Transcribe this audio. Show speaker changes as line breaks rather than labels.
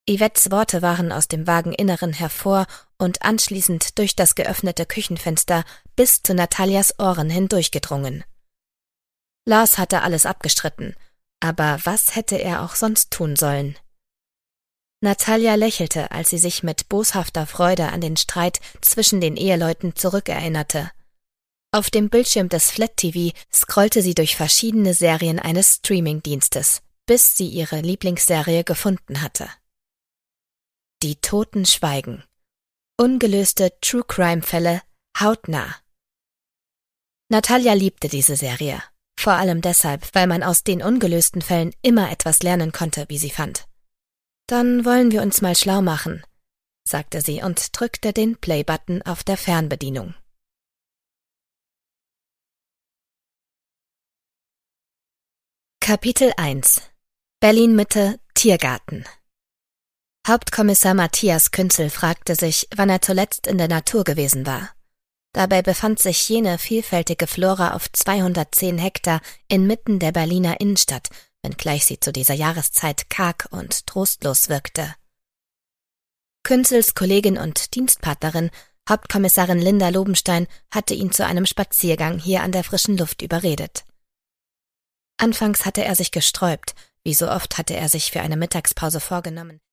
Yvettes Worte waren aus dem Wageninneren hervor und anschließend durch das geöffnete Küchenfenster bis zu Nataljas Ohren hindurchgedrungen. Lars hatte alles abgestritten, aber was hätte er auch sonst tun sollen? Natalja lächelte, als sie sich mit boshafter Freude an den Streit zwischen den Eheleuten zurückerinnerte. Auf dem Bildschirm des Flat TV scrollte sie durch verschiedene Serien eines Streamingdienstes, bis sie ihre Lieblingsserie gefunden hatte. Die Toten schweigen. Ungelöste True-Crime-Fälle hautnah. Natalja liebte diese Serie, vor allem deshalb, weil man aus den ungelösten Fällen immer etwas lernen konnte, wie sie fand. »Dann wollen wir uns mal schlau machen«, sagte sie und drückte den Play-Button auf der Fernbedienung. Kapitel 1 Berlin-Mitte, Tiergarten. Hauptkommissar Matthias Künzel fragte sich, wann er zuletzt in der Natur gewesen war. Dabei befand sich jene vielfältige Flora auf 210 Hektar inmitten der Berliner Innenstadt, wenngleich sie zu dieser Jahreszeit karg und trostlos wirkte. Künzels Kollegin und Dienstpartnerin, Hauptkommissarin Linda Lobenstein, hatte ihn zu einem Spaziergang hier an der frischen Luft überredet. Anfangs hatte er sich gesträubt, wie so oft hatte er sich für eine Mittagspause vorgenommen,